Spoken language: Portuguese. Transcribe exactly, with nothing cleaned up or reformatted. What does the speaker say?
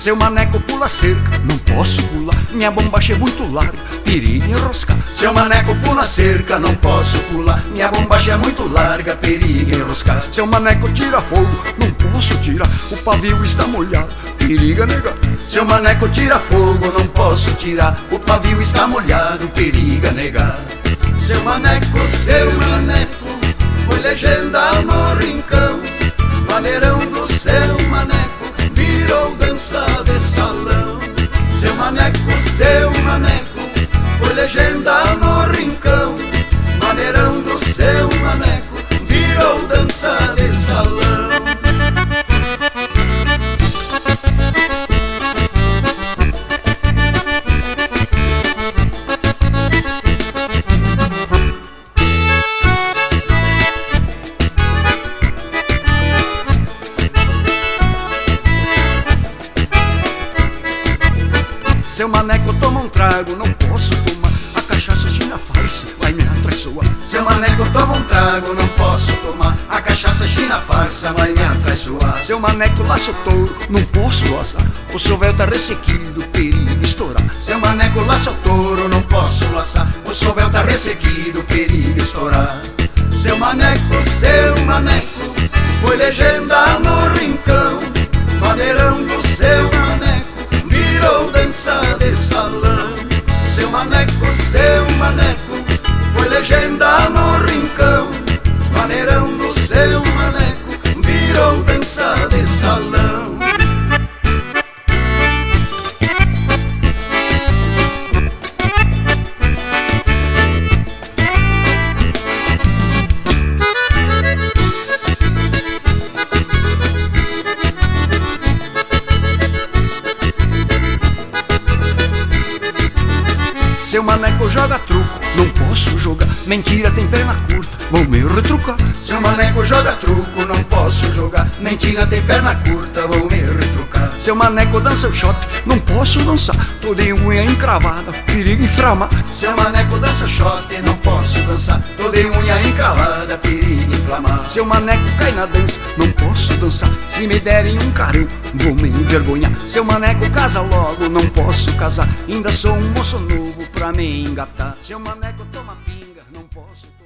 Seu maneco pula cerca, não posso pular, minha bombacha é muito larga, perigo enroscar. Seu maneco pula cerca, não posso pular, minha bombacha é muito larga, perigo enroscar. Seu maneco tira fogo, não posso tirar, o pavio está molhado, periga negar. Seu maneco tira fogo, não posso tirar, o pavio está molhado, periga negar. Seu maneco, seu maneco, foi legenda no rincão, maneirão do seu maneco virou dança de salão. Seu maneco, seu maneco, foi legenda no rincão, maneirão do seu maneco virou dança de salão. Seu maneco toma um trago, não posso tomar, a cachaça china farsa vai me atraiçoar. Seu maneco toma um trago, não posso tomar, a cachaça china farsa vai me atraiçoar. Seu maneco laça o touro, não posso laçar, o sovel tá ressequido, perigo estourar. Seu maneco laça o touro, não posso laçar, o sovel tá ressequido, perigo estourar. Seu maneco, seu maneco, foi legenda no rincão, maneirão do seu maneco virou dança de salão. Seu maneco, seu maneco, foi legenda no rincão, maneirão do seu maneco virou dança de salão. Seu maneco joga truco, não posso jogar, mentira tem perna curta, vou me retrucar. Seu maneco joga truco, não posso jogar, mentira tem perna curta, vou me retrucar. Seu maneco dança o shot, não posso dançar, tô de unha encravada, perigo inflamar. Seu maneco dança shot, não posso dançar, tô de unha encravada, perigo inflamar. Seu maneco cai na dança, não posso dançar, se me derem um carinho, vou me envergonhar. Seu maneco casa logo, não posso casar, ainda sou um moço novo pra me engatar. Seu maneco toma pinga, não posso